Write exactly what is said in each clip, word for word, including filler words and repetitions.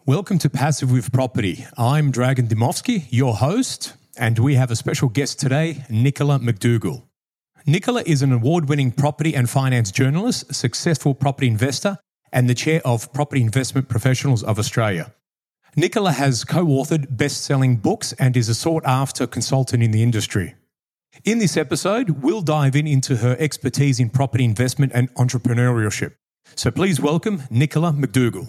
Welcome to Passive with Property. I'm Dragan Dimovski, your host, and we have a special guest today, Nicola McDougall. Nicola is an award-winning property and finance journalist, successful property investor, and the chair of Property Investment Professionals of Australia. Nicola has co-authored best-selling books and is a sought-after consultant in the industry. In this episode, we'll dive in into her expertise in property investment and entrepreneurship. So please welcome Nicola McDougall.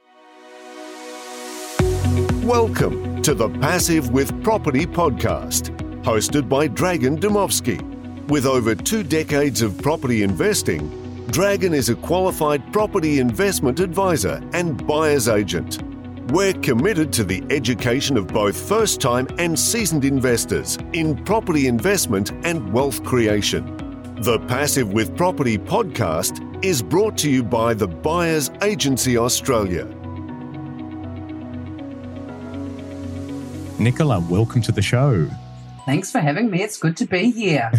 Welcome to the Passive with Property podcast, hosted by Dragan Dimovski. With over two decades of property investing, Dragan is a qualified property investment advisor and buyer's agent. We're committed to the education of both first-time and seasoned investors in property investment and wealth creation. The Passive with Property podcast is brought to you by the Buyers Agency Australia. Nicola, welcome to the show. Thanks for having me. It's good to be here.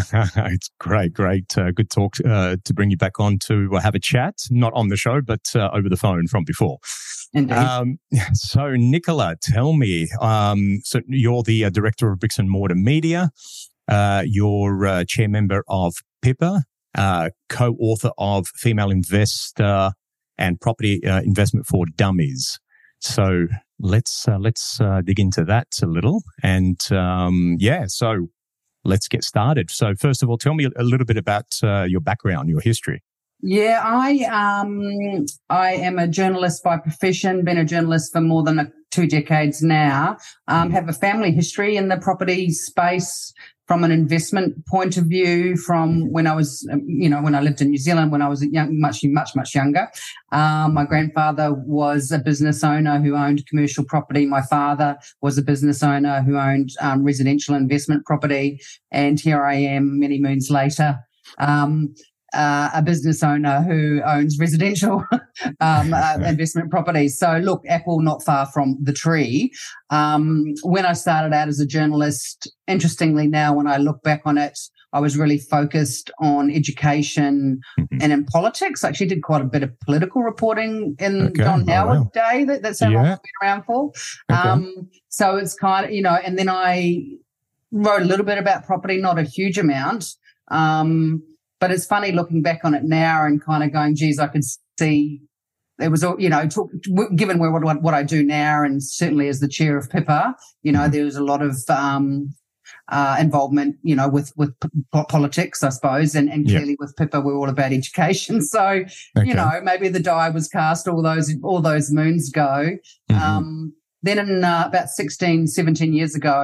It's great, great. Uh, good talk uh, to bring you back on to uh, have a chat, not on the show, but uh, over the phone from before. Indeed. Um, so, Nicola, tell me, um, so you're the uh, director of Bricks and Mortar Media. Uh, you're uh, chair member of Pippa, uh, co-author of Female Investor and Property uh, Investment for Dummies. So let's uh, let's uh, dig into that a little, and um, yeah, so let's get started. So first of all, tell me a little bit about uh, your background, your history. Yeah, I um I am a journalist by profession. Been a journalist for more than a, two decades now. Um, have a family history in the property space from an investment point of view. From when I was, you know, when I lived in New Zealand, when I was young, much, much, much younger. Um, my grandfather was a business owner who owned commercial property. My father was a business owner who owned um, residential investment property. And here I am, many moons later. Um, Uh, a business owner who owns residential um, uh, investment properties. So look, apple not far from the tree. Um, when I started out as a journalist, interestingly now when I look back on it, I was really focused on education mm-hmm. and in politics. I actually did quite a bit of political reporting in okay. John Howard oh, wow. day. That, that's how yeah. long I've been around for. Okay. Um, so it's kind of, you know, and then I wrote a little bit about property, not a huge amount. Um, But it's funny looking back on it now and kind of going, geez, I could see it was, you know, talk, given where what, what I do now and certainly as the chair of Pippa, you know, there was a lot of um, uh, involvement, you know, with, with p- politics, I suppose, and, and clearly yep. with Pippa we're all about education. So, okay. you know, maybe the die was cast all those all those moons ago. Mm-hmm. Um, Then in uh, about sixteen, seventeen years ago,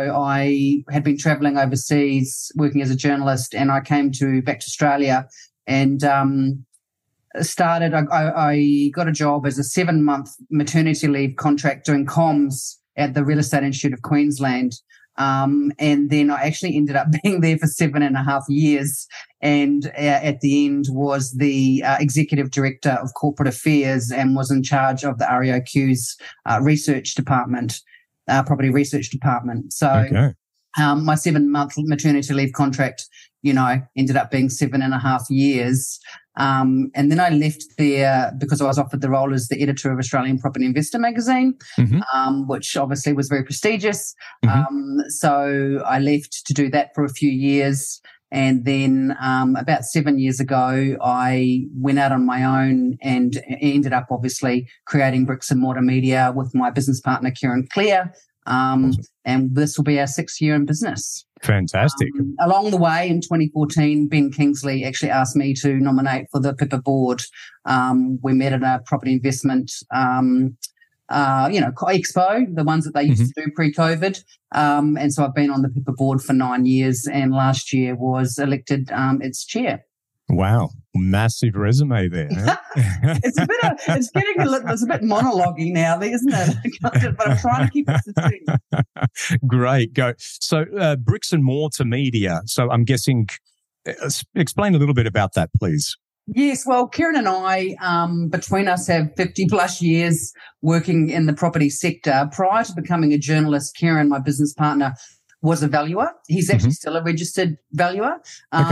I had been travelling overseas working as a journalist, and I came to back to Australia and um, started, I, I, I got a job as a seven-month maternity leave contract doing comms at the Real Estate Institute of Queensland. Um, and then I actually ended up being there for seven and a half years. And uh, at the end was the uh, executive director of corporate affairs and was in charge of the R E O Q's uh, research department, uh, property research department. So okay. um, my seven-month maternity leave contract, you know, ended up being seven and a half years. Um, and then I left there because I was offered the role as the editor of Australian Property Investor magazine, mm-hmm. um, which obviously was very prestigious. Mm-hmm. Um, so I left to do that for a few years. And then um, about seven years ago, I went out on my own and ended up obviously creating Bricks and Mortar Media with my business partner, Kieran Clear. Um, awesome. And this will be our sixth year in business. Fantastic. Um, along the way, in twenty fourteen, Ben Kingsley actually asked me to nominate for the Pippa board. Um, we met at a property investment, um, uh, you know, expo, the ones that they used mm-hmm. to do pre-COVID. Um, and so I've been on the Pippa board for nine years and last year was elected um, its chair. Wow. Massive resume there. Eh? it's a bit of, it's getting a little, it's a bit monologue-y now, isn't it? But I'm trying to keep it succinct. Great. Go. So uh, Bricks and Mortar Media. So I'm guessing, uh, explain a little bit about that, please. Yes, well, Kieran and I, um, between us, have fifty plus years working in the property sector. Prior to becoming a journalist, Kieran, my business partner, was a valuer. He's actually mm-hmm. still a registered valuer. Um, okay.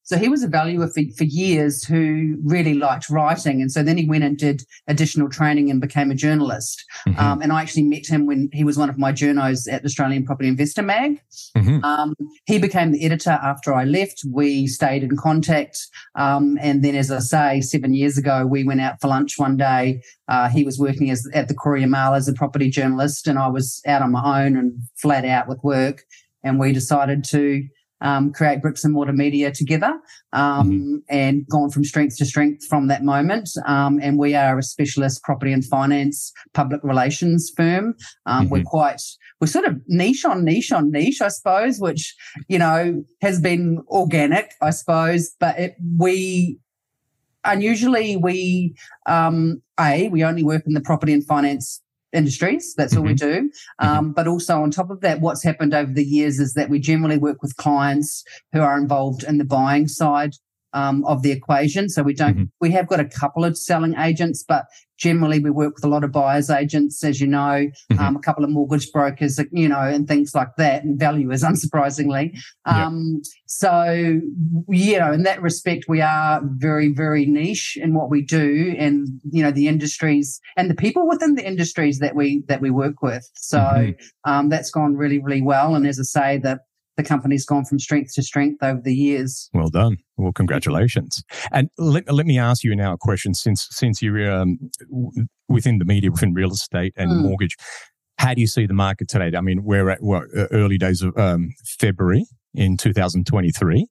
So he was a valuer for, for years who really liked writing. And so then he went and did additional training and became a journalist. Mm-hmm. Um, and I actually met him when he was one of my journos at the Australian Property Investor Mag. Mm-hmm. Um, he became the editor after I left. We stayed in contact. Um, and then, as I say, seven years ago, we went out for lunch one day. Uh, he was working as at the Courier Mail as a property journalist, and I was out on my own and flat out with work. And we decided to Um, create Bricks and Mortar Media together, um, mm-hmm. and gone from strength to strength from that moment. Um, and we are a specialist property and finance public relations firm. Um, mm-hmm. We're quite, we're sort of niche on niche on niche, I suppose, which, you know, has been organic, I suppose. But it, we, unusually we, um, A, we only work in the property and finance industries. That's mm-hmm. all we do. Um, mm-hmm. But also on top of that, what's happened over the years is that we generally work with clients who are involved in the buying side um, of the equation. So we don't, mm-hmm. we have got a couple of selling agents, but generally we work with a lot of buyers agents, as you know, mm-hmm. um, a couple of mortgage brokers, you know, and things like that, and valuers, unsurprisingly. Um, yep. So, you know, in that respect, we are very, very niche in what we do, and, you know, the industries and the people within the industries that we, that we work with. So mm-hmm. um, that's gone really, really well. And as I say, the the company's gone from strength to strength over the years. Well done. Well, congratulations. And let, let me ask you now a question, since since you're um, within the media, within real estate and mm. mortgage, how do you see the market today? I mean, we're at what, early days of um, February in two thousand twenty-three.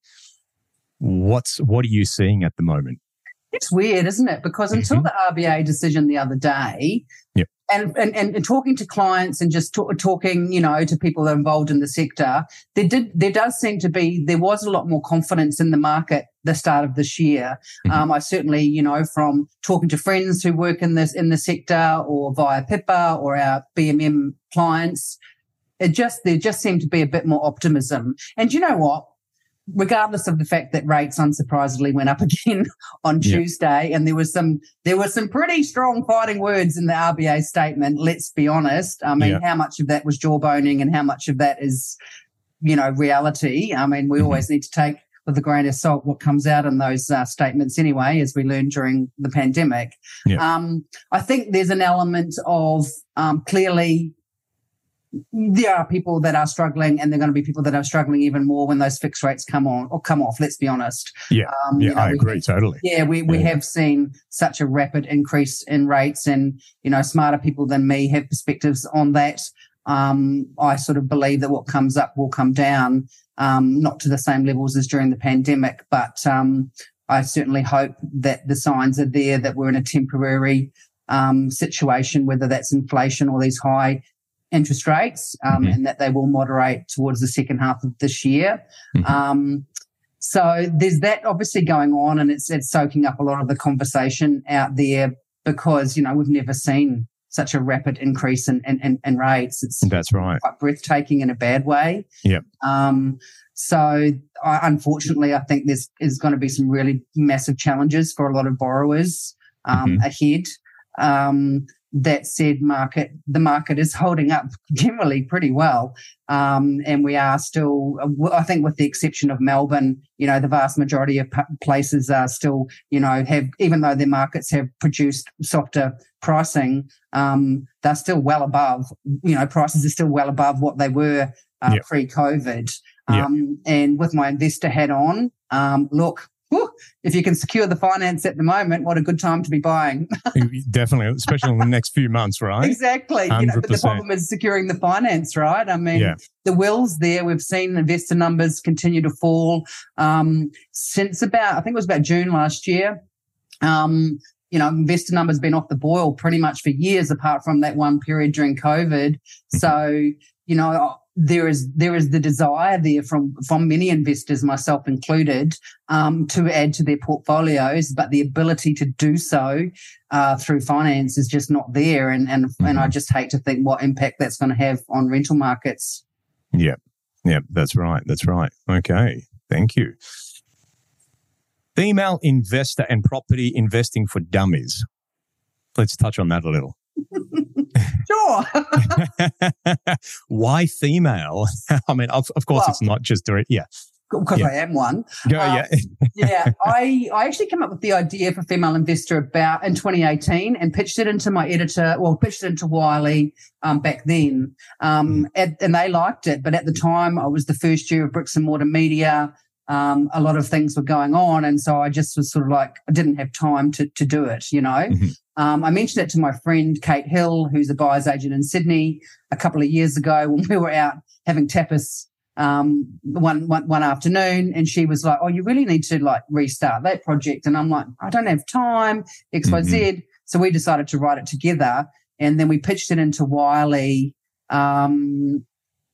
What's What are you seeing at the moment? It's weird, isn't it? Because until mm-hmm. the R B A decision the other day, yep. And, and and talking to clients and just talk, talking, you know, to people that are involved in the sector, there did there does seem to be there was a lot more confidence in the market the start of this year. Mm-hmm. Um, I certainly, you know, from talking to friends who work in this in the sector, or via Pippa or our B M M clients, it just there just seemed to be a bit more optimism. And you know what? Regardless of the fact that rates unsurprisingly went up again on yep. Tuesday, and there was some there were some pretty strong fighting words in the R B A statement, let's be honest. I mean, yep. how much of that was jawboning and how much of that is, you know, reality? I mean, we mm-hmm. always need to take with a grain of salt what comes out in those uh, statements anyway, as we learned during the pandemic. Yep. Um, I think there's an element of um, clearly there are people that are struggling, and there are going to be people that are struggling even more when those fixed rates come on or come off. Let's be honest. Yeah, um, yeah, you know, I agree have, totally. Yeah, we, we yeah. have seen such a rapid increase in rates, and you know, smarter people than me have perspectives on that. Um, I sort of believe that what comes up will come down, um, not to the same levels as during the pandemic, but um, I certainly hope that the signs are there that we're in a temporary um, situation, whether that's inflation or these high interest rates, um, mm-hmm. and that they will moderate towards the second half of this year. Mm-hmm. Um, so there's that obviously going on, and it's it's soaking up a lot of the conversation out there, because, you know, we've never seen such a rapid increase in, in, in, in rates. It's That's right. quite breathtaking in a bad way. Yeah. Um, so I, unfortunately, I think there's is going to be some really massive challenges for a lot of borrowers um, mm-hmm. ahead. Um, That said, market the market is holding up generally pretty well, um, and we are still, I think, with the exception of Melbourne, you know, the vast majority of places are still, you know, have, even though their markets have produced softer pricing, um, they're still well above, you know, prices are still well above what they were uh, yep. pre-COVID. Um, yep. And with my investor hat on, um, look. If you can secure the finance at the moment, what a good time to be buying. Definitely, especially in the next few months, right? Exactly. You know, but the problem is securing the finance, right? I mean, yeah. the will's there. We've seen investor numbers continue to fall um, since about, I think it was about June last year. Um, you know, investor numbers been off the boil pretty much for years, apart from that one period during COVID. Mm-hmm. So, you know, there is there is the desire there from from many investors, myself included, um, to add to their portfolios, but the ability to do so uh, through finance is just not there, and and mm-hmm. and I just hate to think what impact that's going to have on rental markets. Yeah, yeah, that's right, that's right. Okay, thank you. Female investor and property investing for dummies. Let's touch on that a little. Sure. Why female? I mean, of, of course, well, it's not just direct. Yeah. because yeah. I am one. Go, um, yeah. yeah, I, I actually came up with the idea for Female Investor about in twenty eighteen and pitched it into my editor, well, pitched it into Wiley um, back then, um, mm. at, and they liked it. But at the time, I was the first year of bricks and mortar media. Um, a lot of things were going on, and so I just was sort of like, I didn't have time to to do it, you know. Mm-hmm. Um, I mentioned it to my friend Kate Hill, who's a buyer's agent in Sydney, a couple of years ago when we were out having tapas um, one, one one afternoon, and she was like, "Oh, you really need to like restart that project." And I'm like, "I don't have time, X, Y, Z." Mm-hmm. So we decided to write it together, and then we pitched it into Wiley. Um,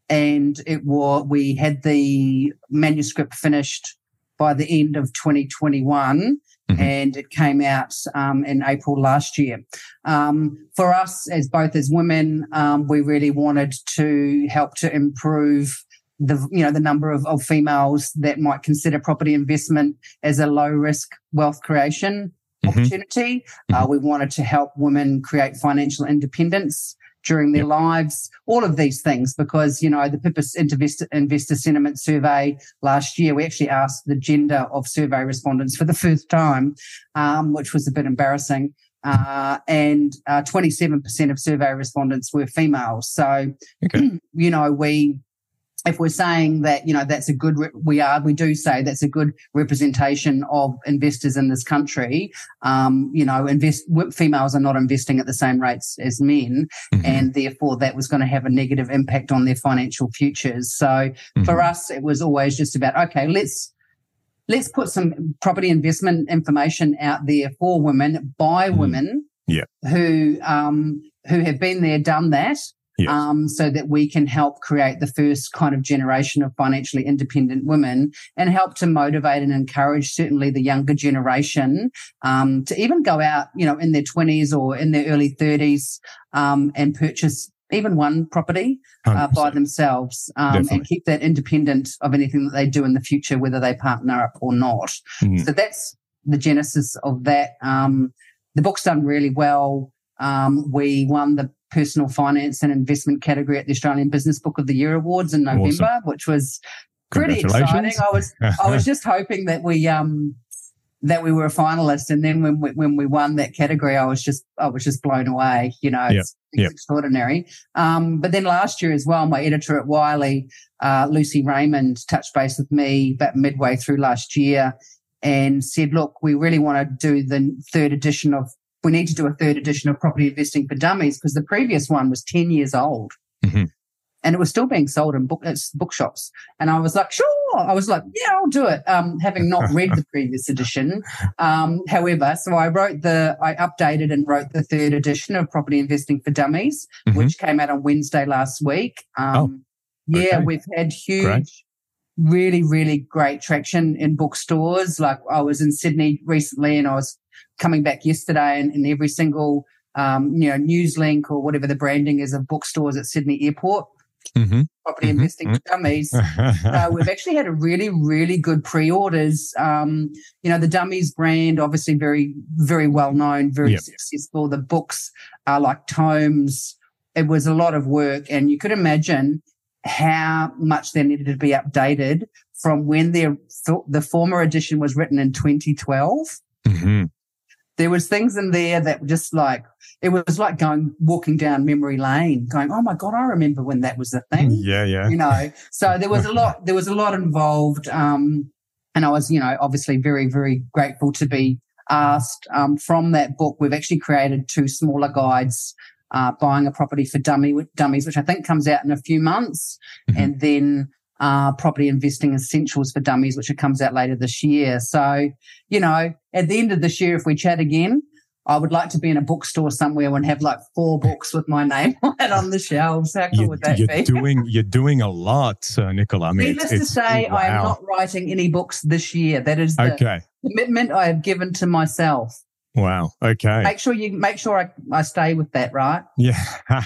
And it was, we had the manuscript finished by the end of twenty twenty-one, mm-hmm. and it came out um, in April last year. Um, for us, as both as women, um, we really wanted to help to improve the, you know, the number of, of females that might consider property investment as a low risk wealth creation mm-hmm. opportunity. Mm-hmm. Uh, we wanted to help women create financial independence during their yep. lives, all of these things, because, you know, the P I P I S Investor, Investor Sentiment Survey last year, we actually asked the gender of survey respondents for the first time, um, which was a bit embarrassing. Uh, and uh, twenty-seven percent of survey respondents were females. So, okay. you know, we... if we're saying that, you know, that's a good, re- we are, we do say that's a good representation of investors in this country. Um, you know, invest, females are not investing at the same rates as men, mm-hmm. and therefore that was going to have a negative impact on their financial futures. So mm-hmm. for us, it was always just about, okay, let's, let's put some property investment information out there for women by mm-hmm. women yeah. who, um, who have been there, done that. Yes. Um, so that we can help create the first kind of generation of financially independent women and help to motivate and encourage certainly the younger generation um, to even go out, you know, in their twenties or in their early thirties um, and purchase even one property uh, by themselves um, and keep that independent of anything that they do in the future, whether they partner up or not. Mm-hmm. So that's the genesis of that. Um, the book's done really well. Um, we won the Personal Finance and Investment category at the Australian Business Book of the Year Awards in November, awesome. Which was pretty exciting. I was I was just hoping that we um that we were a finalist, and then when we, when we won that category, I was just I was just blown away. You know, yep. it's, it's yep. extraordinary. Um, but then last year as well, my editor at Wiley, uh, Lucy Raymond, touched base with me about midway through last year and said, "Look, we really want to do the third edition of." We need to do a third edition of Property Investing for Dummies because the previous one was ten years old mm-hmm. and it was still being sold in book, uh, bookshops. And I was like, sure. I was like, yeah, I'll do it, um, having not read the previous edition. Um, however, so I wrote the, I updated and wrote the third edition of Property Investing for Dummies, mm-hmm. which came out on Wednesday last week. Um, oh, yeah, okay. We've had huge, great. really, really great traction in bookstores. Like I was in Sydney recently and I was coming back yesterday, and, and every single um, you know news link or whatever the branding is of bookstores at Sydney Airport, mm-hmm. Property mm-hmm. Investing for Dummies. uh, we've actually had a really, really good pre-orders. Um, you know, the Dummies brand, obviously very, very well known, very yep. successful. The books are like tomes. It was a lot of work, and you could imagine how much they needed to be updated from when the the former edition was written in twenty twelve. Mm-hmm. There was things in there that were just like, it was like going, walking down memory lane, going, oh my God, I remember when that was a thing. Yeah, yeah. You know, so there was a lot, there was a lot involved. Um, and I was, you know, obviously very, very grateful to be asked. Um, from that book, we've actually created two smaller guides, uh, buying a property for dummy, dummies, which I think comes out in a few months. Mm-hmm. And then, Uh, property investing essentials for dummies, which it comes out later this year. So, you know, at the end of this year, if we chat again, I would like to be in a bookstore somewhere and have like four books with my name on it on the shelves. How cool you, would that you're be? Doing, you're doing a lot, uh, Nicola. I mean, Needless it's, to say, wow. I am not writing any books this year. That is the okay. commitment I have given to myself. Wow. Okay. Make sure you make sure I, I stay with that, right? Yeah.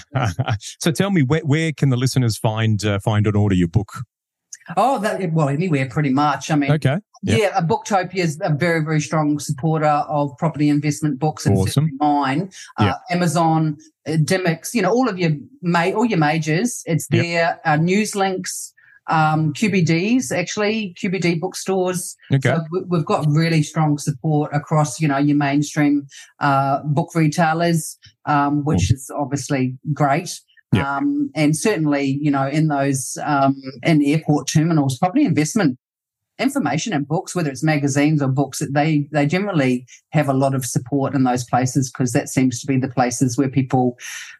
So tell me, where, where can the listeners find uh, find and order your book? Oh, that, well, anywhere pretty much. I mean, okay. Yep. yeah, a Booktopia is a very, very strong supporter of property investment books. And awesome. Mine, uh, yep. Amazon, uh, Dymocks, you know, all of your ma- all your majors. It's there. Yep. Uh, news links. um, Q B Ds, actually, Q B D bookstores. Okay. So we've got really strong support across, you know, your mainstream uh, book retailers, um, which is obviously great. Yeah. Um, and certainly, you know, in those um, in airport terminals, property investment information and books, whether it's magazines or books, they they generally have a lot of support in those places because that seems to be the places where people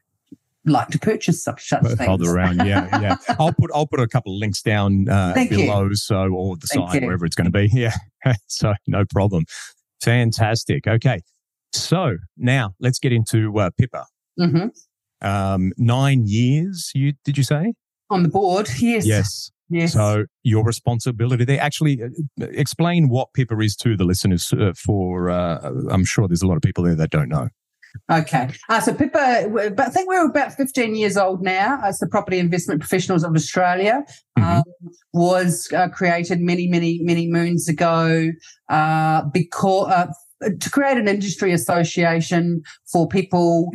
like to purchase such, such things. Hold around, yeah, yeah. I'll put I'll put a couple of links down uh, below, you. so or the Thank side, you. wherever it's going to be. Yeah, so no problem. Fantastic. Okay, so now let's get into uh, Pippa. Mm-hmm. Um, nine years, you did you say? On the board, yes. Yes. Yes. So your responsibility there. Actually, uh, explain what Pippa is to the listeners. Uh, for uh, I'm sure there's a lot of people there that don't know. Okay. Uh, so Pippa, but I think we're about fifteen years old now as the Property Investment Professionals of Australia. Mm-hmm. Um, was uh, created many, many, many moons ago uh, because uh, to create an industry association for people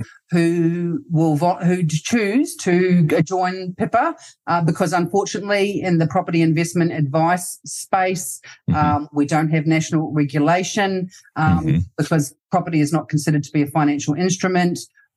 who will vo- who choose to join Pippa, uh, because unfortunately in the property investment advice space, Mm-hmm. um, we don't have national regulation um, Mhm. because property is not considered to be a financial instrument.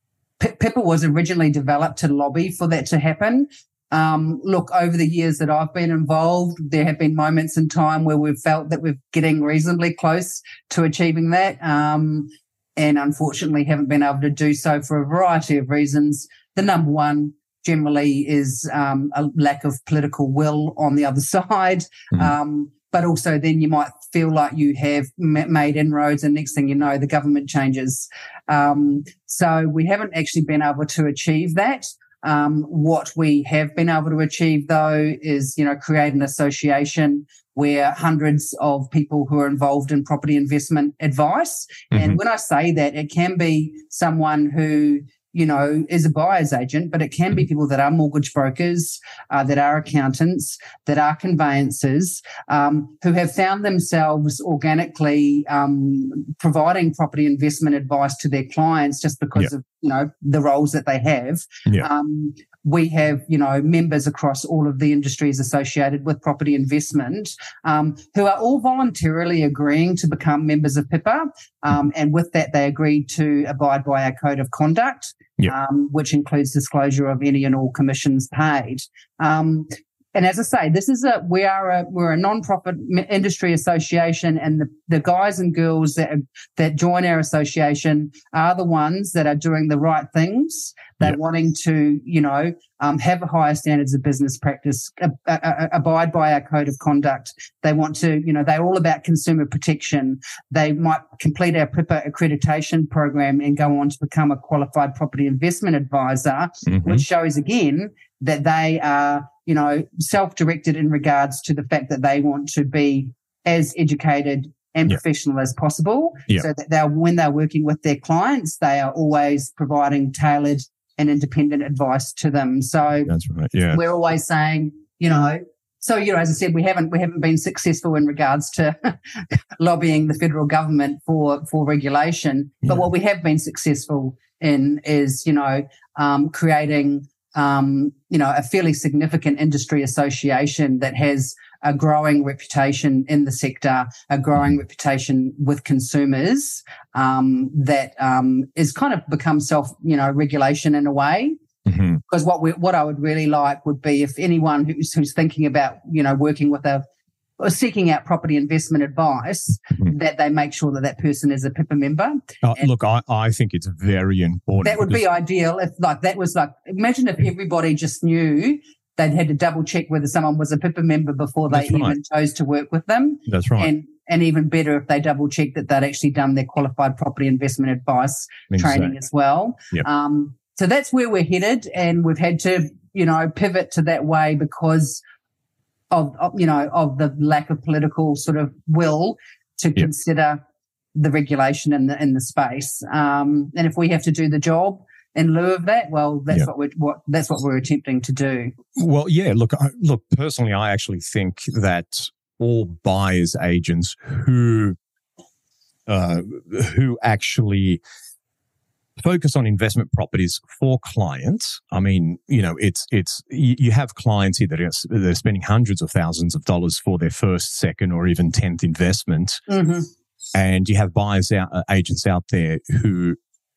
P- Pippa was originally developed to lobby for that to happen. Um, look, over the years that I've been involved, there have been moments in time where we've felt that we're getting reasonably close to achieving that, um, and unfortunately haven't been able to do so for a variety of reasons. The number one generally is um, a lack of political will on the other side, Mhm. um, but also then you might feel like you have m- made inroads and next thing you know, the government changes. Um, so we haven't actually been able to achieve that. Um, what we have been able to achieve, though, is, you know, create an association where hundreds of people who are involved in property investment advice. Mhm. And when I say that, it can be someone who, you know, is a buyer's agent, but it can be people that are mortgage brokers, uh, that are accountants, that are conveyancers, um, who have found themselves organically um, providing property investment advice to their clients just because Yeah. of, you know, the roles that they have. Yeah. Um, we have, you know, members across all of the industries associated with property investment um, who are all voluntarily agreeing to become members of Pippa. Um, and with that, they agreed to abide by our code of conduct, Yeah. um, which includes disclosure of any and all commissions paid. Um, and as I say, this is a we are a we're a non-profit industry association, and the, the guys and girls that that join our association are the ones that are doing the right things. They're Yep. wanting to, you know, um, have higher standards of business practice, uh, uh, uh, abide by our code of conduct. They want to, you know, they're all about consumer protection. They might complete our Pippa accreditation program and go on to become a qualified property investment advisor, Mhm. which shows again that they are, you know, self-directed in regards to the fact that they want to be as educated and Yeah. professional as possible. Yeah. So that they're, when they're working with their clients, they are always providing tailored and independent advice to them. So That's right. Yeah. we're always saying, you know, so, you know, as I said, we haven't we haven't been successful in regards to lobbying the federal government for for regulation. But Yeah. what we have been successful in is, you know, um, creating, um, you know, a fairly significant industry association that has a growing reputation in the sector, a growing reputation with consumers, um, that um, is kind of become self, you know, regulation in a way. Mhm. Because what we, what I would really like would be if anyone who's who's thinking about, you know, working with a or seeking out property investment advice, Mhm. that they make sure that that person is a Pippa member. Uh, And- look, I, I think it's very important. That would be because- ideal if, like, that was like, imagine if everybody just knew they'd had to double check whether someone was a Pippa member before they That's right. even chose to work with them. That's right. And and even better if they double check that they'd actually done their qualified property investment advice training Exactly. as well. Yep. Um, so that's where we're headed, and we've had to, you know, pivot to that way because of, of you know, of the lack of political sort of will to Yep. consider the regulation in the in the space. Um, and if we have to do the job in lieu of that, well, that's Yep. what we're what that's what we're attempting to do. Well, yeah. Look, I, look. Personally, I actually think that all buyers agents who uh, who actually focus on investment properties for clients. I mean, you know, it's, it's, you, you have clients here that are, that are spending hundreds of thousands of dollars for their first, second, or even tenth investment. Mm-hmm. And you have buyers out, uh, agents out there who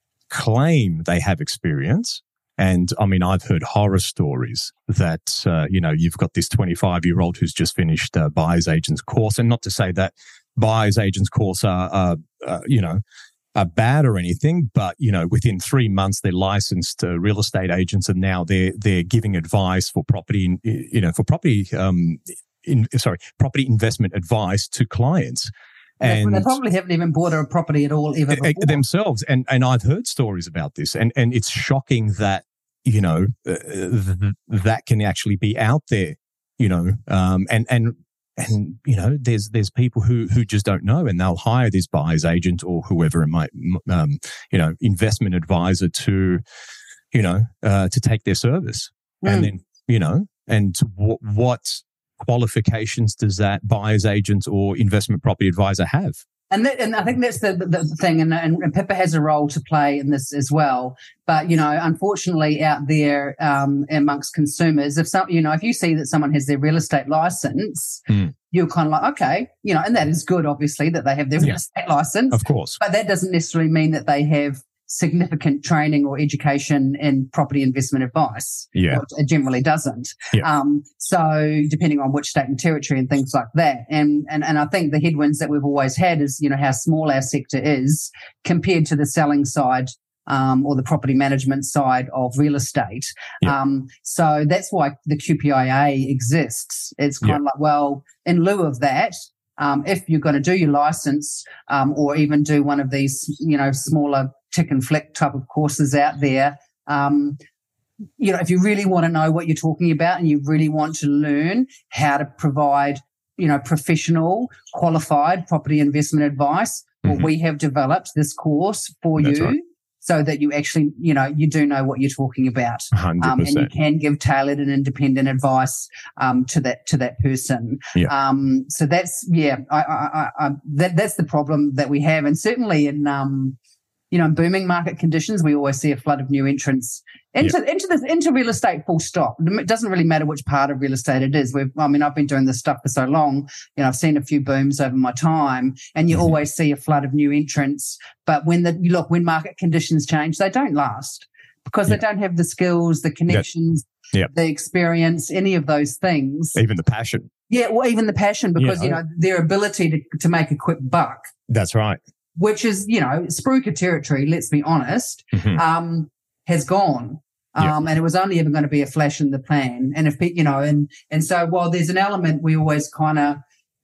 claim they have experience. And I mean, I've heard horror stories that, uh, you know, you've got this twenty-five year old who's just finished a buyer's agent's course. And not to say that buyer's agent's course are, uh, uh, you know, are bad or anything, but, you know, within three months, they're licensed uh, real estate agents, and now they're, they're giving advice for property, you know, for property, um, in, sorry, property investment advice to clients. And they probably haven't even bought a property at all ever before. Themselves. And, and I've heard stories about this, and, and it's shocking that, you know, uh, th- that can actually be out there, you know, um, and, and, And, you know, there's there's people who, who just don't know, and they'll hire this buyer's agent or whoever it might, um, you know, investment advisor to, you know, uh, to take their service. Mm. And then, you know, and w- what qualifications does that buyer's agent or investment property advisor have? And that, and I think that's the, the, the thing, and, and, and Pippa has a role to play in this as well. But, you know, unfortunately out there um, amongst consumers, if some, you know, if you see that someone has their real estate license, mm. you're kind of like, okay, you know, and that is good, obviously, that they have their real yeah. estate license. Of course. But that doesn't necessarily mean that they have significant training or education in property investment advice. Yeah. It generally doesn't. Yeah. Um, so depending on which state and territory and things like that. And, and, and I think the headwinds that we've always had is, you know, how small our sector is compared to the selling side um, or the property management side of real estate. Yeah. Um, so that's why the Q P I A exists. It's kind yeah. of like, well, in lieu of that, um, if you're going to do your license um, or even do one of these, you know, smaller tick and flick type of courses out there, um, you know, if you really want to know what you're talking about and you really want to learn how to provide, you know, professional, qualified property investment advice, mm-hmm. well, we have developed this course for That's you right. so that you actually, you know, you do know what you're talking about. one hundred percent. Um, and you can give tailored and independent advice um, to that to that person. Yeah. Um, so that's, yeah, I, I, I, that, that's the problem that we have. And certainly in, um, you know, in booming market conditions, we always see a flood of new entrants into yeah. into this into real estate. Full stop. It doesn't really matter which part of real estate it is. We've, I mean, I've been doing this stuff for so long. You know, I've seen a few booms over my time, and you mm-hmm. always see a flood of new entrants. But when the you look when market conditions change, they don't last because yeah. they don't have the skills, the connections, yeah. the experience, any of those things. Even the passion. Yeah, well, even the passion because yeah. you know their ability to to make a quick buck. That's right. Which is, you know, Spruker territory, let's be honest, mm-hmm. um, has gone. Um, yep. And it was only ever going to be a flash in the pan. And if, you know, and, and so while there's an element we always kind of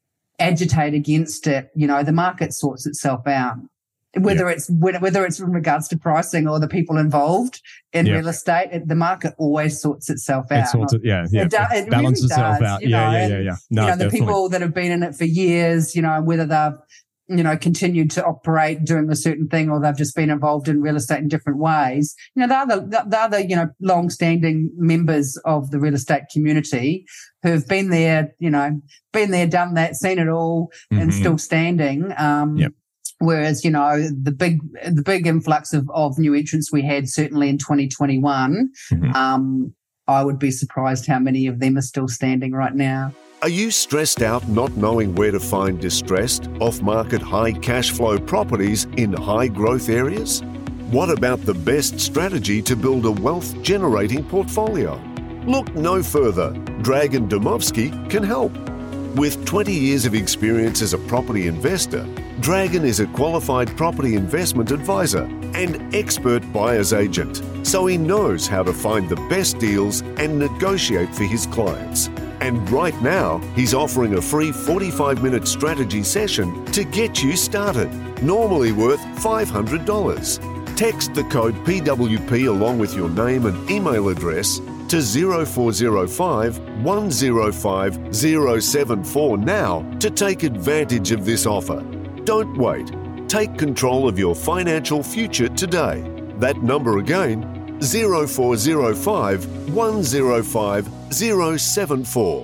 agitate against it, you know, the market sorts itself out. Whether yep. it's whether it's in regards to pricing or the people involved in yep. real estate, it, the market always sorts itself out. It sorts it, yeah, yeah. It, do, it balances really itself does, out. You yeah, know, yeah, and, yeah, yeah. No, you know, the definitely. people that have been in it for years, you know, whether they've you know, continued to operate doing a certain thing or they've just been involved in real estate in different ways. You know, they're the, they're the you know, long-standing members of the real estate community who've been there, you know, been there, done that, seen it all mm-hmm. and still standing. Um, yep. Whereas, you know, the big the big influx of, of new entrants we had certainly in twenty twenty-one, mm-hmm. um, I would be surprised how many of them are still standing right now. Are you stressed out not knowing where to find distressed, off-market, high cash flow properties in high-growth areas? What about the best strategy to build a wealth-generating portfolio? Look no further. Dragan Domovsky can help. With twenty years of experience as a property investor, Dragan is a qualified property investment advisor and expert buyer's agent, so he knows how to find the best deals and negotiate for his clients. And right now, he's offering a free forty-five minute strategy session to get you started, normally worth five hundred dollars. Text the code P W P along with your name and email address to zero four zero five, one zero five, zero seven four now to take advantage of this offer. Don't wait. Take control of your financial future today. That number again, zero four zero five, one zero five, zero seven four.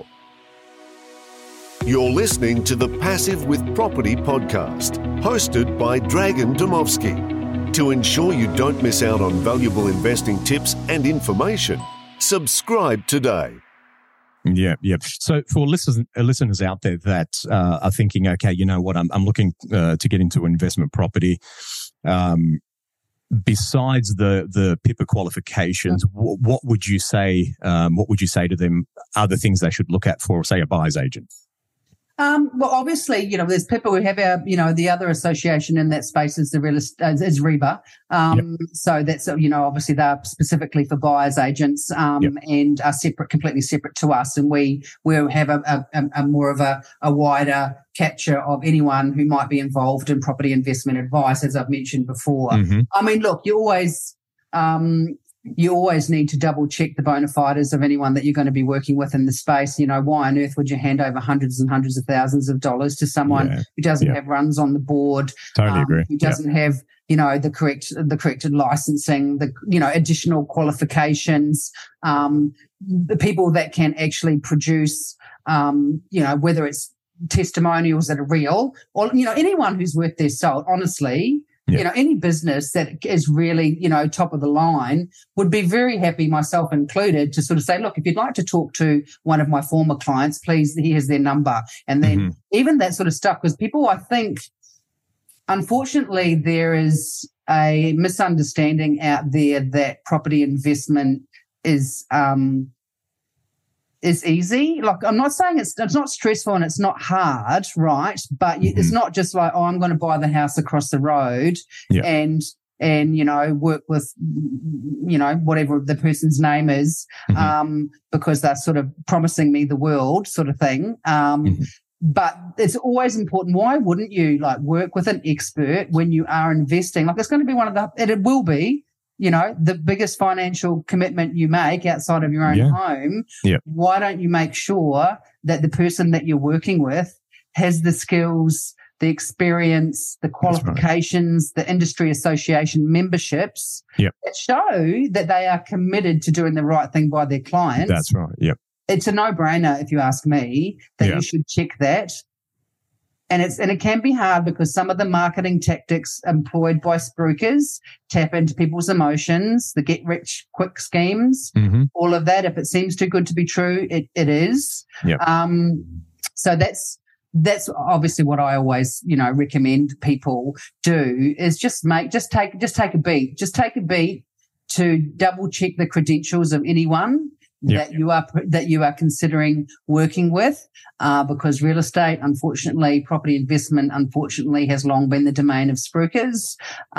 You're listening to the Passive with Property podcast, hosted by Dragan Domovsky. To ensure you don't miss out on valuable investing tips and information, subscribe today. Yeah, yeah. So for listeners, listeners out there that uh, are thinking, okay, you know what, I'm, I'm looking uh, to get into investment property. Um, besides the the P I P A qualifications, w- what would you say? Um, what would you say to them? Are the things they should look at for, say, a buyer's agent? Um, well, obviously, you know, there's people who have our, you know, the other association in that space is the real estate, is REBA. Um, yep. So that's, you know, obviously they're specifically for buyers agents, um, yep. and are separate, completely separate to us. And we, we have a, a, a more of a, a wider capture of anyone who might be involved in property investment advice, as I've mentioned before. Mm-hmm. I mean, look, you always, um, you always need to double check the bona fides of anyone that you're going to be working with in the space. You know, why on earth would you hand over hundreds and hundreds of thousands of dollars to someone yeah. who doesn't yeah. have runs on the board, totally um, agree. who doesn't yeah. have, you know, the correct, the corrected licensing, the, you know, additional qualifications, um, the people that can actually produce, um, you know, whether it's testimonials that are real or, you know, anyone who's worth their salt, honestly. Yeah. You know, any business that is really, you know, top of the line would be very happy, myself included, to sort of say, look, if you'd like to talk to one of my former clients, please, here's their number. And then mm-hmm. even that sort of stuff, because people, I think, unfortunately, there is a misunderstanding out there that property investment is um, is easy. Like, I'm not saying it's it's not stressful and it's not hard, right? But mm-hmm. it's not just like, oh, I'm going to buy the house across the road yeah. and and you know work with you know whatever the person's name is, mm-hmm. um, because they're sort of promising me the world, sort of thing. Um, mm-hmm. But it's always important. Why wouldn't you like work with an expert when you are investing? Like, it's going to be one of the, and it will be, you know, the biggest financial commitment you make outside of your own yeah. home. Yeah. Why don't you make sure that the person that you're working with has the skills, the experience, the qualifications, right. the industry association memberships yep. that show that they are committed to doing the right thing by their clients? That's right. Yep. It's a no-brainer, if you ask me, that yeah. you should check that. And it's and it can be hard because some of the marketing tactics employed by spruikers tap into people's emotions, the get-rich-quick schemes, mm-hmm. all of that. If it seems too good to be true, it, it is. Yep. Um, so that's that's obviously what I always, you know, recommend people do is just make just take just take a beat, just take a beat to double-check the credentials of anyone Yep. that you are that you are considering working with, uh, because real estate, unfortunately, property investment, unfortunately, has long been the domain of spruikers,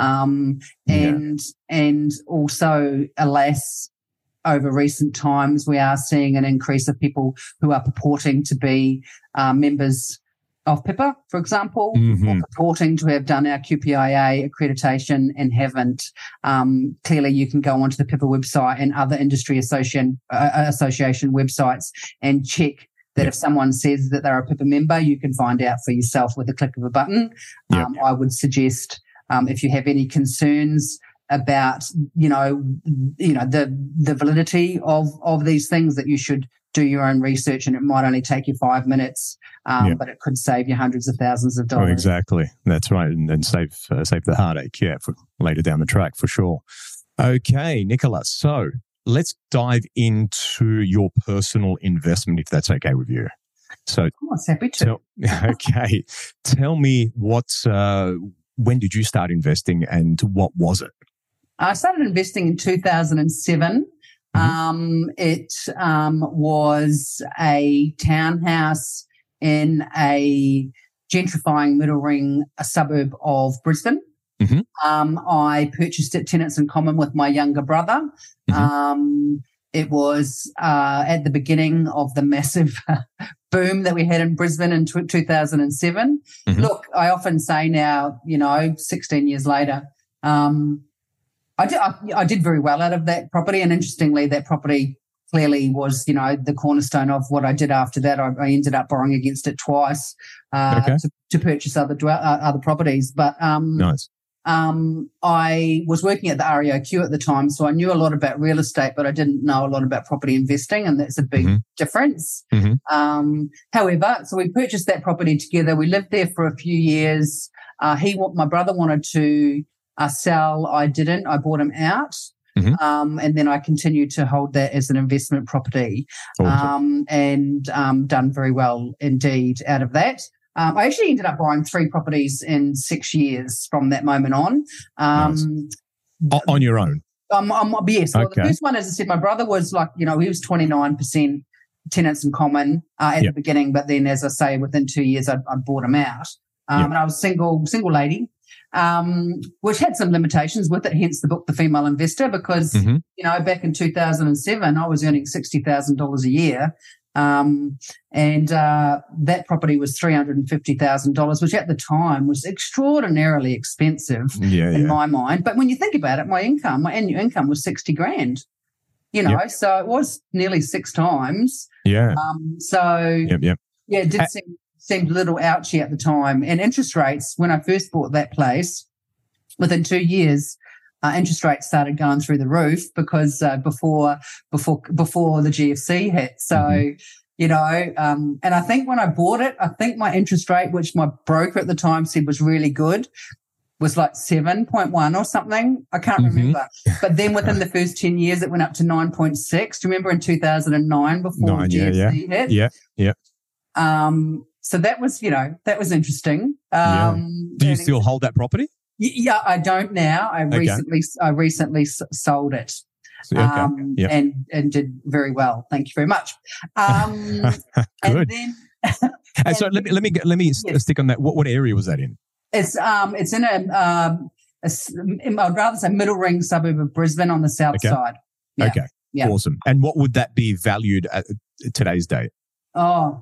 um, and yeah. and also, alas, over recent times, we are seeing an increase of people who are purporting to be uh, members of P I P A, for example, mm-hmm. or purporting to have done our Q P I A accreditation and haven't. Um, clearly, you can go onto the P I P A website and other industry association uh, association websites and check that yep. if someone says that they're a P I P A member, you can find out for yourself with a click of a button. Yep. Um, I would suggest um, if you have any concerns about, you know, you know the the validity of of these things, that you should do your own research, and it might only take you five minutes, um, yeah. but it could save you hundreds of thousands of dollars. Oh, exactly. That's right. And, and save uh, save the heartache, yeah, for later down the track, for sure. Okay, Nicola, so let's dive into your personal investment, if that's okay with you. So, I was happy to. Tell, okay. Tell me, what's, uh, when did you start investing and what was it? I started investing in two thousand seven. Mm-hmm. Um, it um, was a townhouse in a gentrifying middle ring, a suburb of Brisbane. Mm-hmm. Um, I purchased it tenants in common with my younger brother. Mm-hmm. Um, it was uh, at the beginning of the massive boom that we had in Brisbane in two thousand seven. Mm-hmm. Look, I often say now, you know, sixteen years later, um, I did, I, I did very well out of that property, and interestingly, that property clearly was, you know, the cornerstone of what I did after that. I, I ended up borrowing against it twice uh, okay. to, to purchase other uh, other properties. But um, nice. um, I was working at the R E O Q at the time, so I knew a lot about real estate, but I didn't know a lot about property investing, and that's a big mm-hmm. difference. Mm-hmm. Um, however, so we purchased that property together. We lived there for a few years. Uh, he, my brother, wanted to Uh, sell, I didn't. I bought them out. Mm-hmm. Um, and then I continued to hold that as an investment property. Awesome. Um, and um, done very well indeed out of that. Um, I actually ended up buying three properties in six years from that moment on. Um, nice. On your own? Um, um, yes. Well, okay. The first one, as I said, my brother was like, you know, he was twenty-nine percent tenants in common uh, at yep. the beginning. But then, as I say, within two years, I'd, I'd bought him out. Um, yep. And I was single, single lady. Um, which had some limitations with it, hence the book, The Female Investor, because, mm-hmm. you know, back in two thousand seven, I was earning sixty thousand dollars a year. Um, and uh, that property was three hundred fifty thousand dollars, which at the time was extraordinarily expensive yeah, in yeah. my mind. But when you think about it, my income, my annual income was sixty grand, you know, yep. so it was nearly six times. Yeah. Um, so, yep, yep. yeah, it did Uh, seem seemed a little ouchy at the time. And interest rates, when I first bought that place, within two years, uh, interest rates started going through the roof because uh, before before before the G F C hit. So, mm-hmm. you know, um, and I think when I bought it, I think my interest rate, which my broker at the time said was really good, was like seven point one or something. I can't mm-hmm. remember. But then within the first ten years, it went up to nine point six. Do you remember in two thousand nine before Nine, the G F C yeah, hit? Yeah, yeah. yeah. Um, so that was, you know, that was interesting. Um, yeah. Do you still hold that property? Yeah, I don't now. I okay. recently, I recently s- sold it, okay. um, yep. and and did very well. Thank you very much. Um, Good. And then, and so let me let me let me yes. stick on that. What what area was that in? It's um it's in a um a, I'd rather say middle ring suburb of Brisbane on the south okay. side. Yeah. Okay. Yeah. Awesome. And what would that be valued at today's date? Oh.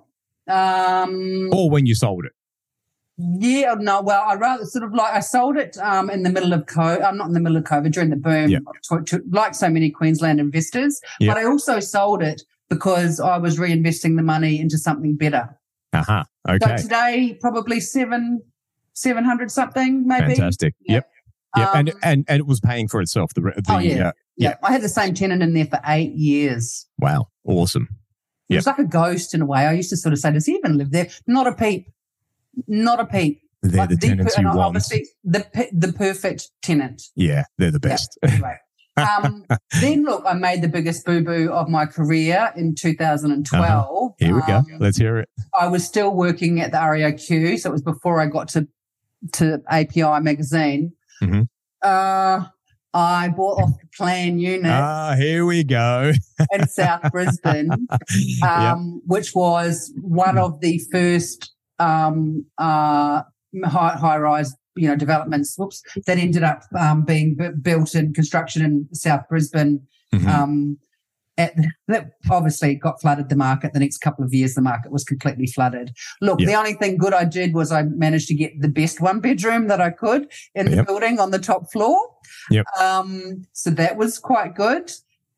Um, or when you sold it? Yeah, no, well, I rather sort of like I sold it um, in the middle of COVID. I'm not in the middle of COVID, during the boom, yep. to, to, like so many Queensland investors. Yep. But I also sold it because I was reinvesting the money into something better. Uh-huh. Okay. So today, probably seven, seven hundred something, maybe. Fantastic. Yeah. Yep. Yep. Um, and, and and it was paying for itself. The, the oh, yeah. Uh, yeah. yeah. I had the same tenant in there for eight years. Wow. Awesome. It yep. was like a ghost in a way. I used to sort of say, does he even live there? Not a peep. Not a peep. They're like the tenants per- you want. Obviously, the, the perfect tenant. Yeah, they're the best. Yeah, anyway. um, then, look, I made the biggest boo-boo of my career in two thousand twelve. Uh-huh. Here we um, go. Let's hear it. I was still working at the R E O Q, so it was before I got to, to A P I magazine. Mm-hmm. Uh, I bought off the Plan unit. Ah, here we go. in South Brisbane, um, yep. which was one of the first um, uh, high, high-rise, you know, developments. Whoops, that ended up um, being b- built in construction in South Brisbane. Mm-hmm. Um, at the, that obviously got flooded the market. The next couple of years, the market was completely flooded. Look, yep. the only thing good I did was I managed to get the best one bedroom that I could in the yep. building on the top floor. Yep. Um, so that was quite good.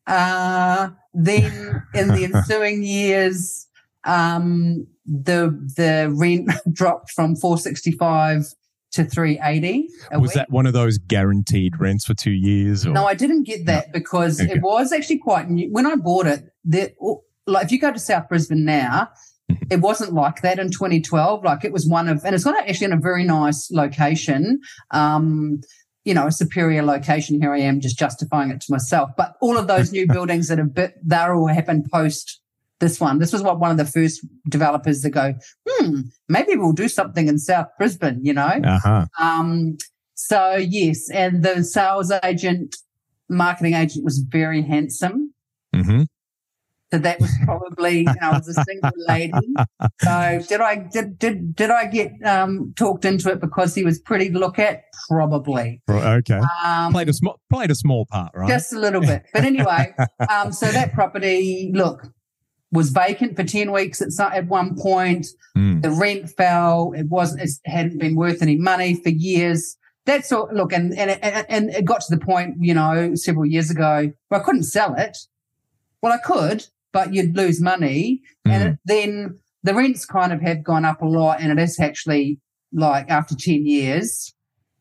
Uh, then in the ensuing years, um, the the rent dropped from four sixty-five to three eighty. Was week. that one of those guarenteed rents for two years? Or? No, I didn't get that no. because okay. it was actually quite new. When I bought it, there, like if you go to South Brisbane now, it wasn't like that in twenty twelve. Like it was one of, and it's got actually in a very nice location. Um, you know, a superior location. Here I am just justifying it to myself. But all of those new buildings that have been, they're all happened post this one. This was what one of the first developers that go, hmm, maybe we'll do something in South Brisbane, you know? Uh-huh. Um, so, yes, and the sales agent, marketing agent was very handsome. Mm-hmm. So that was probably, you know, I was a single lady. So did I did did did I get um, talked into it because he was pretty to look at? Probably. Okay. Um, played a small played a small part, right? Just a little bit. But anyway, um, so that property, look, was vacant for ten weeks at some, at one point. Mm. The rent fell. It wasn't. It hadn't been worth any money for years. That's all. Look, and and and, and it got to the point, you know, several years ago where I couldn't sell it. Well, I could, but you'd lose money. Mm. And it, then the rents kind of have gone up a lot, and it is actually like after ten years.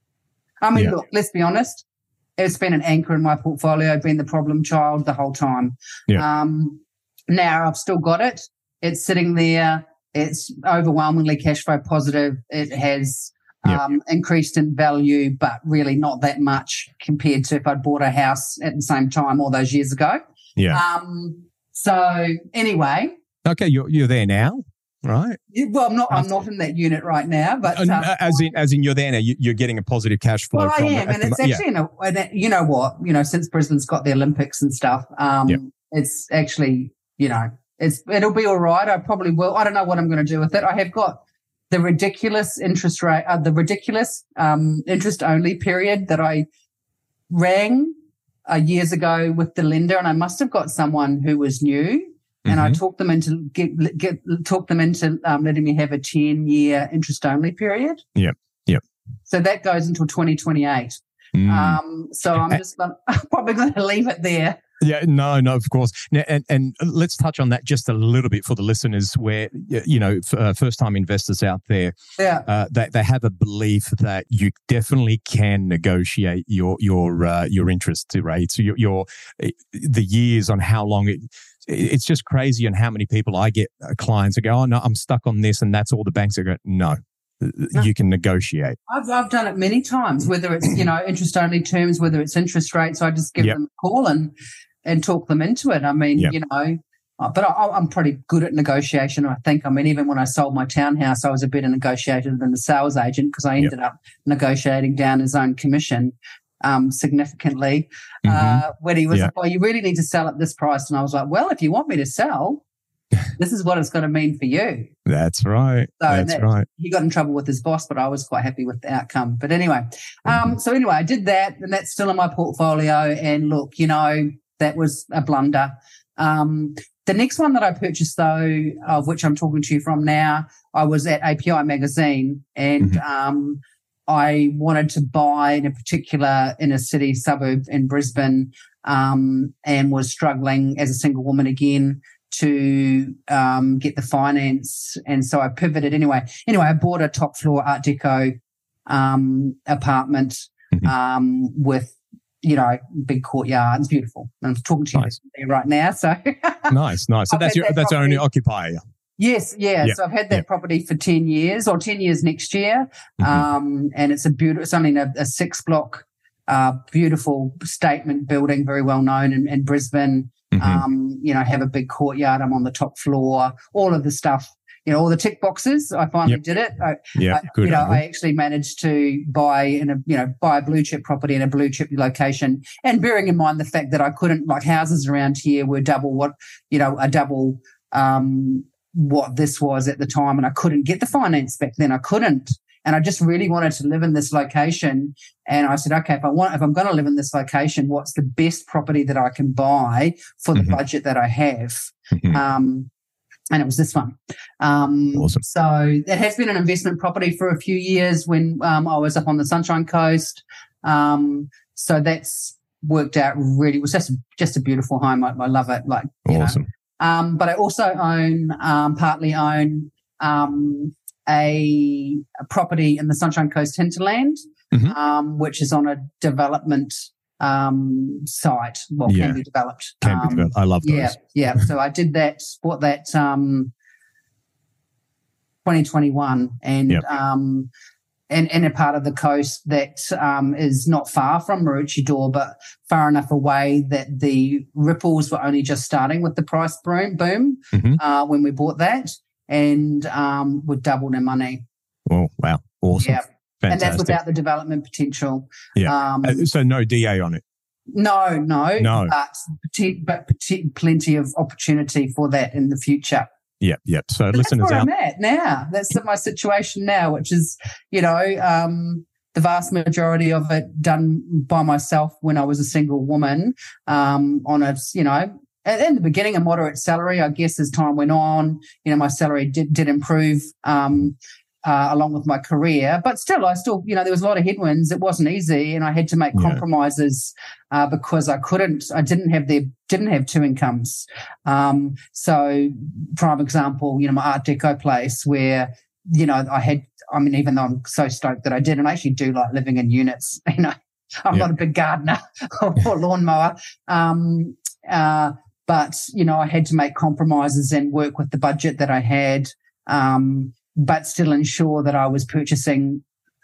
I mean, yeah. look, let's be honest. It's been an anchor in my portfolio, been the problem child the whole time. Yeah. Um, now I've still got it. It's sitting there. It's overwhelmingly cash flow positive. It has Yep. um, increased in value, but really not that much compared to if I'd bought a house at the same time all those years ago. Yeah. Um, so anyway. Okay, you're you're there now, right? Well, I'm not. I'm not in that unit right now, but Uh, um, as in, as in, you're there now. You, you're getting a positive cash flow. well, I from am, it and at it's the mo- actually in a. and it- You know what? You know, since Brisbane's got the Olympics and stuff, um, Yep. it's actually, you know, it's it'll be all right. I probably will. I don't know what I'm going to do with it. I have got the ridiculous interest rate, uh, the ridiculous um, interest only period that I rang uh, years ago with the lender, and I must have got someone who was new. And Mhm. I talked them into get, get talked them into um, letting me have a ten year interest only period. Yep, yep. So that goes until twenty twenty-eight. Mm. Um, so I'm just gonna, I'm probably going to leave it there. Yeah, no, no, of course. Now, and, and let's touch on that just a little bit for the listeners where, you know, f- uh, first-time investors out there, Yeah. uh, they, they have a belief that you definitely can negotiate your your uh, your interest rates, your, your the years on how long it. It's just crazy on how many people I get uh, clients that go, oh, no, I'm stuck on this, and that's all the banks are going, no, No. you can negotiate. I've I've done it many times, whether it's, you know, interest only terms, whether it's interest rates. I just give Yep. them a call and and talk them into it. I mean, Yep. you know, uh, but I, I'm pretty good at negotiation, I think. I mean, even when I sold my townhouse, I was a better negotiator than the sales agent because I Yep. ended up negotiating down his own commission um, significantly. Mhm. Uh, when he was Yeah. like, "Oh, you really need to sell at this price," and I was like, "Well, if you want me to sell, this is what it's going to mean for you." That's right. So That's that- right. He got in trouble with his boss, but I was quite happy with the outcome. But anyway, um, so anyway, I did that, and that's still in my portfolio. And look, you know, that was a blunder. Um, the next one that I purchased, though, of which I'm talking to you from now, I was at A P I Magazine, and Mhm. um, I wanted to buy in a particular inner city suburb in Brisbane, um, and was struggling as a single woman again to um, get the finance. And so I pivoted anyway. Anyway, I bought a top floor Art Deco um, apartment Mhm. um, with, you know, big courtyard. It's beautiful. And I'm talking to you Nice. there right now. So Nice, nice. So I've that's had your that that's your only property. occupier. yes, yeah. Yeah, So I've had that yeah. property for ten years or ten years next year. Mhm. Um, and it's a beautiful, it's only a, a six block, uh, beautiful statement building, very well known in, in Brisbane. Mhm. Um, you know, have a big courtyard. I'm on the top floor, all of the stuff, you know, all the tick boxes. I finally Yep. did it. I, yeah, I, good. you know, on I you. actually managed to buy in a, you know, buy a blue chip property in a blue chip location. And bearing in mind the fact that I couldn't, like houses around here were double what, you know, a double, um, what this was at the time. And I couldn't get the finance back then. I couldn't. And I just really wanted to live in this location. And I said, okay, if I want, if I'm going to live in this location, what's the best property that I can buy for the Mhm. budget that I have? Mhm. Um, and it was this one. Um, Awesome. So it has been an investment property for a few years when um, I was up on the Sunshine Coast. Um, so that's worked out really. It was just just a beautiful home. I, I love it. Like, you know. Awesome. Um, but I also own, um, partly own um, a, a property in the Sunshine Coast hinterland, Mhm. um, which is on a development um, site. Well, Yeah. can be developed. Can be Um, developed. I love those. yeah, yeah. So I did that, bought that um, twenty twenty-one, and Yep. um, and in a part of the coast that um, is not far from Maroochydore, but far enough away that the ripples were only just starting with the price boom, boom Mhm. uh, when we bought that, and um, would double their money. Oh, wow. Awesome. Yeah, and that's Fantastic. without the development potential. Yeah. Um, Uh, so no D A on it. no, no, No. but, peti- but peti- plenty of opportunity for that in the future. Yep, yep. So But listeners that's where out. I'm at now. That's my situation now, which is, you know, um, the vast majority of it done by myself when I was a single woman um, on a, you know, at, in the beginning a moderate salary. I guess as time went on, you know, my salary did did improve um, uh, along with my career, but still, I still, you know, there was a lot of headwinds. It wasn't easy, and I had to make Yeah. compromises uh, because I couldn't, I didn't have the didn't have two incomes. Um, so, prime example, you know, my Art Deco place where, you know, I had, I mean, even though I'm so stoked that I did, and I actually do like living in units, you know, I'm Yeah. not a big gardener or lawnmower. Um, uh, but, you know, I had to make compromises and work with the budget that I had, um, but still ensure that I was purchasing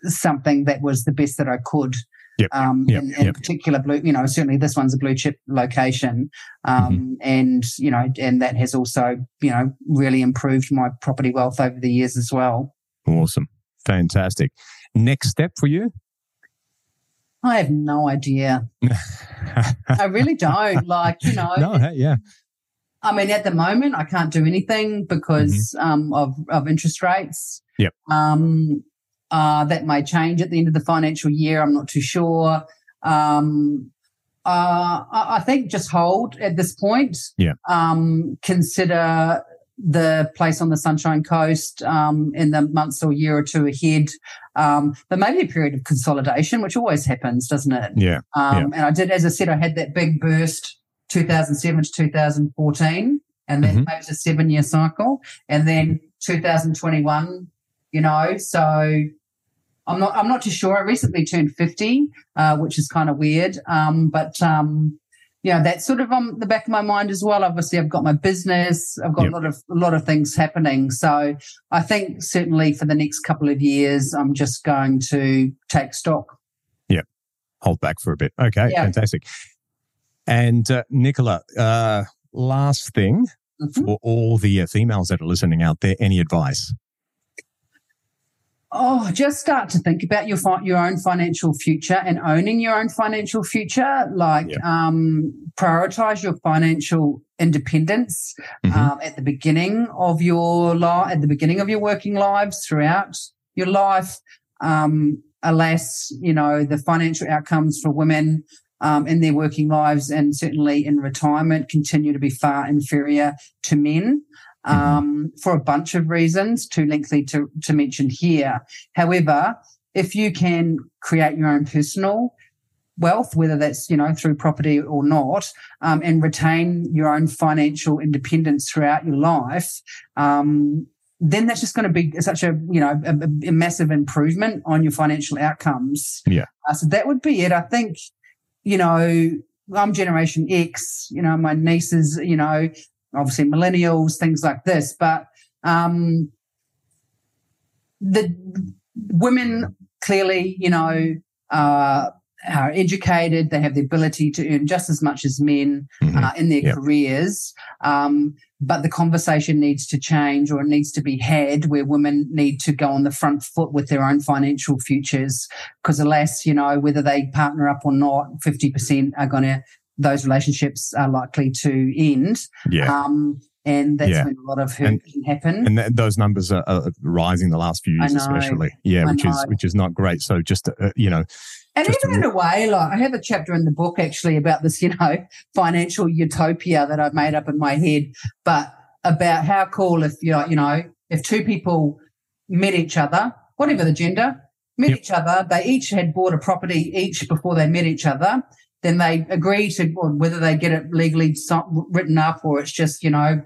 something that was the best that I could. Yep. Um, yep. in, in yep. particular, blue, you know, certainly this one's a blue chip location. Um, mm-hmm. and, you know, and that has also, you know, really improved my property wealth over the years as well. Awesome. Fantastic. Next step for you? I have no idea. I really don't. Like, you know. No, hey, yeah. I mean, at the moment, I can't do anything because mm-hmm. um, of, of interest rates. Yep. Um, uh, that may change at the end of the financial year. I'm not too sure. Um, uh, I, I think just hold at this point. Yeah. Um, consider the place on the Sunshine Coast um, in the months or year or two ahead. Um, but maybe a period of consolidation, which always happens, doesn't it? Yeah. Um, yeah. And I did, as I said, I had that big burst two thousand seven to two thousand fourteen, and then mm-hmm. maybe it's a seven-year cycle, and then two thousand twenty-one, you know, so I'm not I'm not too sure. I recently turned fifty, uh, which is kind of weird, um, but, um, you know, that's sort of on the back of my mind as well. Obviously, I've got my business. I've got yep. a lot of a lot of things happening. So I think certainly for the next couple of years, I'm just going to take stock. Yeah, hold back for a bit. Okay, yeah. Fantastic. And uh, Nicola, uh, last thing mm-hmm. for all the uh, females that are listening out there, any advice? Oh, just start to think about your fi- your own financial future and owning your own financial future. Like, yeah. um, prioritize your financial independence mm-hmm. um, at the beginning of your life, at the beginning of your working lives, throughout your life. Um, alas, you know, the financial outcomes for women um, in their working lives and certainly in retirement continue to be far inferior to men. Um, for a bunch of reasons, too lengthy to, to mention here. However, if you can create your own personal wealth, whether that's, you know, through property or not, um, and retain your own financial independence throughout your life, um, then that's just going to be such a, you know, a, a massive improvement on your financial outcomes. Yeah. Uh, so that would be it. I think, you know, I'm Generation X, you know, my nieces, you know, obviously millennials, things like this, but um, the women clearly, you know, uh, are educated. They have the ability to earn just as much as men mm-hmm. uh, in their yep. careers, um, but the conversation needs to change, or it needs to be had where women need to go on the front foot with their own financial futures, because alas, you know, whether they partner up or not, fifty percent are going to those relationships are likely to end. Yeah. Um, and that's yeah. when a lot of hurt and, can happen. And th- those numbers are, are rising the last few years, especially. Yeah, I which know. is which is not great. So just, uh, you know. And just even to, in a way, like I have a chapter in the book actually about this, you know, financial utopia that I've made up in my head, but about how cool if, you know, you know, if two people met each other, whatever the gender, met yep. each other, they each had bought a property each before they met each other. Then they agree to, or whether they get it legally written up or it's just, you know,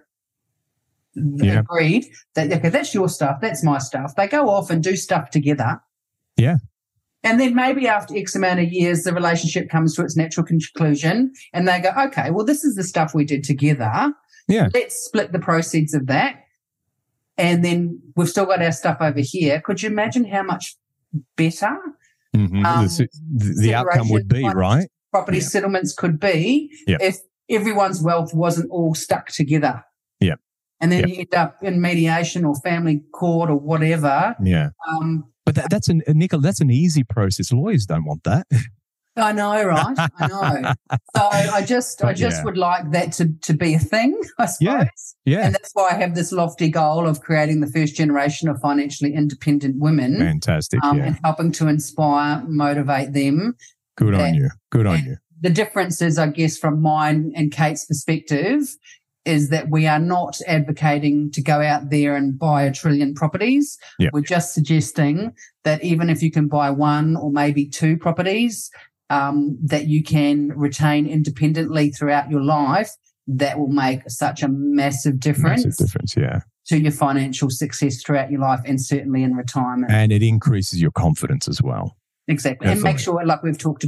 yeah. agreed that, okay, that's your stuff, that's my stuff. They go off and do stuff together. Yeah. And then maybe after X amount of years, the relationship comes to its natural conclusion and they go, okay, well, this is the stuff we did together. Yeah. Let's split the proceeds of that. And then we've still got our stuff over here. Could you imagine how much better mm-hmm. um, the, the outcome would be, right? Property yeah. settlements could be yep. if everyone's wealth wasn't all stuck together. Yeah. And then yep. you end up in mediation or family court or whatever. Yeah. Um, but that, that's an, Nicola, that's an easy process. Lawyers don't want that. I know, right? I know. So I just, I just yeah. would like that to, to be a thing, I suppose. Yeah. yeah. And that's why I have this lofty goal of creating the first generation of financially independent women. Fantastic. Um, yeah. And helping to inspire, motivate them. Good on you. Good on you. The difference is, I guess, from mine and Kate's perspective, is that we are not advocating to go out there and buy a trillion properties. Yep. We're just suggesting that even if you can buy one or maybe two properties, um, that you can retain independently throughout your life, that will make such a massive difference. Massive difference, yeah. To your financial success throughout your life and certainly in retirement. And it increases your confidence as well. Exactly. Definitely. And make sure, like we've talked about,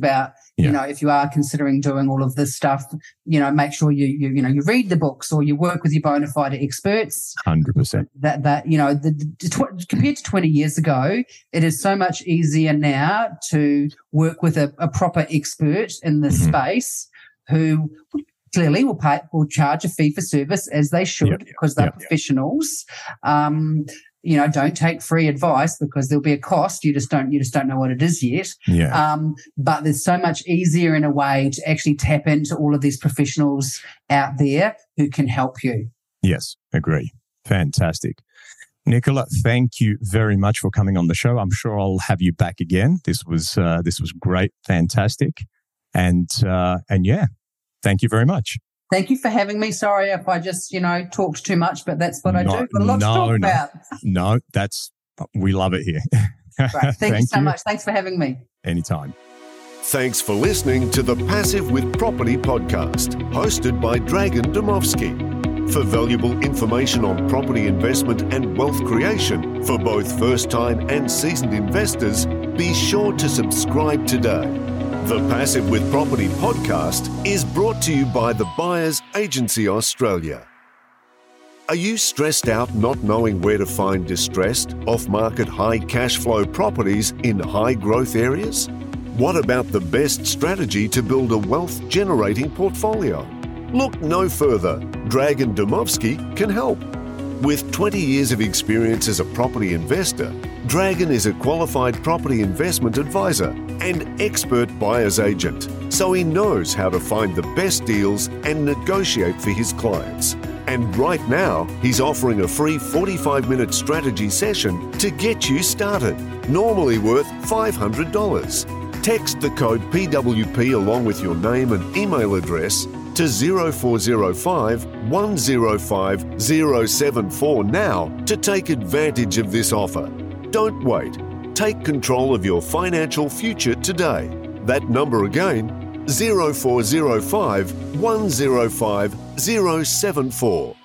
Yeah. You know, if you are considering doing all of this stuff, you know, make sure you, you, you know, you read the books or you work with your bona fide experts. one hundred percent. That, that, you know, the, the, tw- compared to twenty years ago, it is so much easier now to work with a, a proper expert in this mm-hmm. space who clearly will pay, will charge a fee for service, as they should, yep, because they're yep, professionals. Yep. Um, you know, don't take free advice because there'll be a cost. You just don't, you just don't know what it is yet. Yeah. Um, but there's so much easier in a way to actually tap into all of these professionals out there who can help you. Yes, agree. Fantastic. Nicola, thank you very much for coming on the show. I'm sure I'll have you back again. This was, uh, this was great. Fantastic. And, uh, and yeah, thank you very much. Thank you for having me. Sorry if I just, you know, talked too much, but that's what I no, do. Got a lot no, to talk no. about. No, that's, we love it here. Right. Thank, Thank you so you. much. Thanks for having me. Anytime. Thanks for listening to the Passive with Property podcast, hosted by Dragan Domovski. For valuable information on property investment and wealth creation for both first-time and seasoned investors, be sure to subscribe today. The Passive with Property podcast is brought to you by the Buyers Agency Australia. Are you stressed out not knowing where to find distressed, off-market, high cash flow properties in high growth areas? What about the best strategy to build a wealth-generating portfolio? Look no further. Dragan Domovski can help. With twenty years of experience as a property investor, Dragan is a qualified property investment advisor and expert buyer's agent, so he knows how to find the best deals and negotiate for his clients. And right now, he's offering a free forty-five minute strategy session to get you started, normally worth five hundred dollars. Text the code P W P along with your name and email address to zero four zero five, one zero five, zero seven four now to take advantage of this offer. Don't wait. Take control of your financial future today. That number again, zero four zero five, one zero five, zero seven four.